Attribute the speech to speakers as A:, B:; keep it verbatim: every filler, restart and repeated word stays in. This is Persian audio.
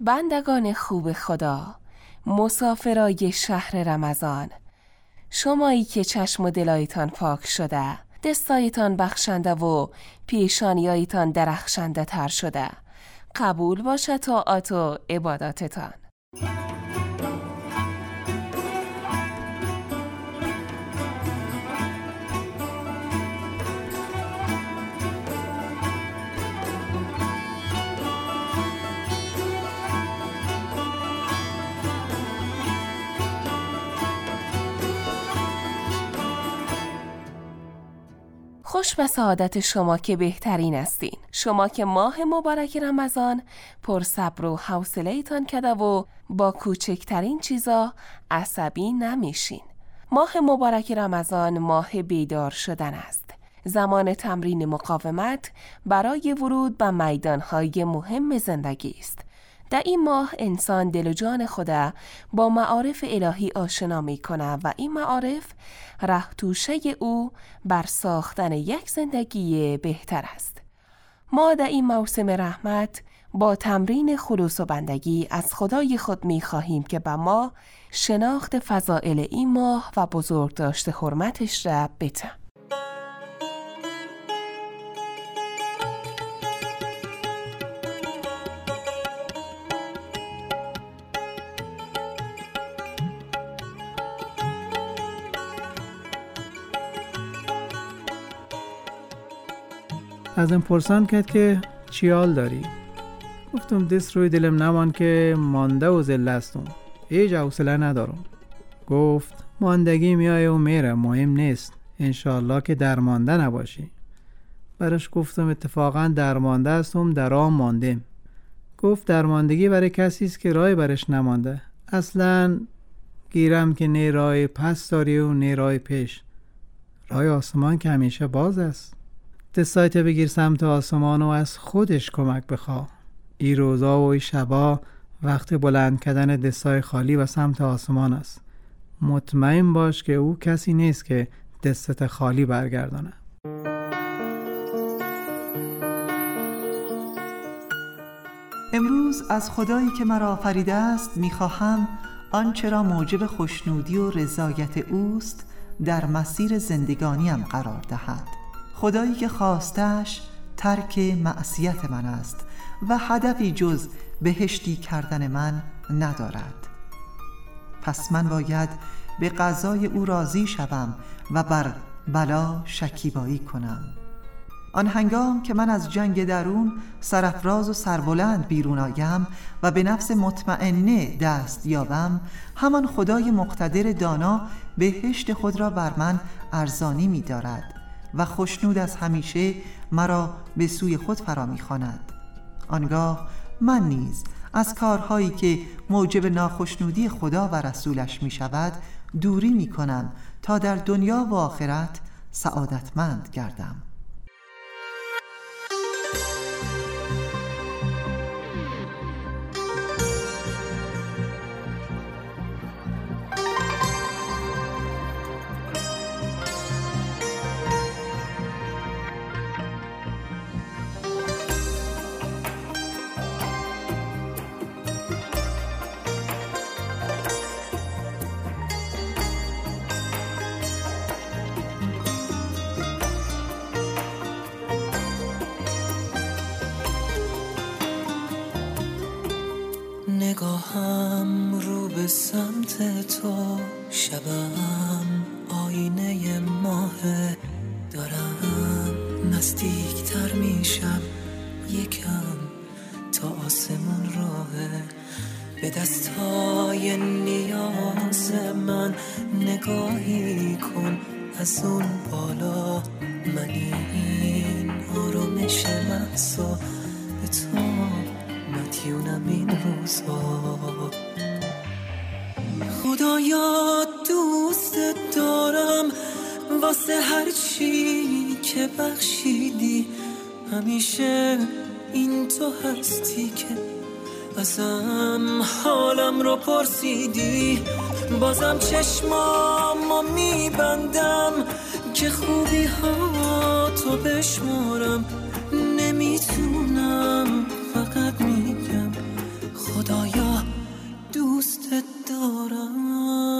A: بندگان خوب خدا، مسافرای شهر رمضان، شمایی که چشم و دلایتان پاک شده، دستایتان بخشنده و پیشانیایتان درخشنده تر شده، قبول باشه طاعات و عباداتتان. خوش به سعادت شما که بهترین هستین. شما که ماه مبارک رمضان پر صبر و حوصله ایتان کده و با کوچکترین چیزا عصبی نمیشین. ماه مبارک رمضان ماه بیدار شدن است. زمان تمرین مقاومت برای ورود به میدانهای مهم زندگی است. در این ماه انسان دل و جان خدا با معارف الهی آشنا می کنه و این معارف ره توشه او بر ساختن یک زندگی بهتر است. ما در این موسم رحمت با تمرین خلوص و بندگی از خدای خود می خواهیم که به ما شناخت فضائل این ماه و بزرگداشت حرمتش را بده.
B: ازم پرسان کرد که چی حال داری؟ گفتم دست روی دلم نمان که مانده و زلستم، هیچ حوصله ندارم. گفت ماندگی میایه و میره، مهم نیست، انشالله که درمانده نباشی. برش گفتم اتفاقا درمانده هستم، در راه ماندم. گفت درماندگی برای کسی است که راه برش نمانده. اصلا گیرم که نه راه پس داری و نه راه پیش، راه آسمان که همیشه باز است. دستایت بگیر سمت آسمان و از خودش کمک بخواه. ای روزا و ای شبا وقت بلند کردن دستای خالی و سمت آسمان است. مطمئن باش که او کسی نیست که دستت خالی برگردانه.
C: امروز از خدایی که مرا آفریده است میخواهم آنچه را موجب خوشنودی و رضایت اوست در مسیر زندگانیم قرار دهد. خدایی که خواستش ترک معصیت من است و هدفی جز بهشتی کردن من ندارد. پس من باید به قضای او راضی شوم و بر بلا شکیبایی کنم. آن هنگام که من از جنگ درون سرافراز و سربلند بیرون آیم و به نفس مطمئنه دست یابم، همان خدای مقتدر دانا بهشت خود را بر من ارزانی می دارد و خوشنود از همیشه مرا به سوی خود فرا می خواند. آنگاه من نیز از کارهایی که موجب ناخشنودی خدا و رسولش می شود دوری می کنم تا در دنیا و آخرت سعادتمند گردم.
D: نگاهم رو به سمت تو، شبم آینه ماه، دارم نزدیکتر میشم یکم تا آسمون راهه. به دستای نیاز من نگاهی کن از اون بالا، من این آرامش محضا به تو مدیونم این روزها. خدایا دوست دارم واسه هر چی که بخشیدی، همیشه این تو هستی که ازم حالم رو پرسیدی. بازم چشمامو میبندم که خوبی ها تو بشمارم، نمیتونم فقط میگم خدا دوست دارم.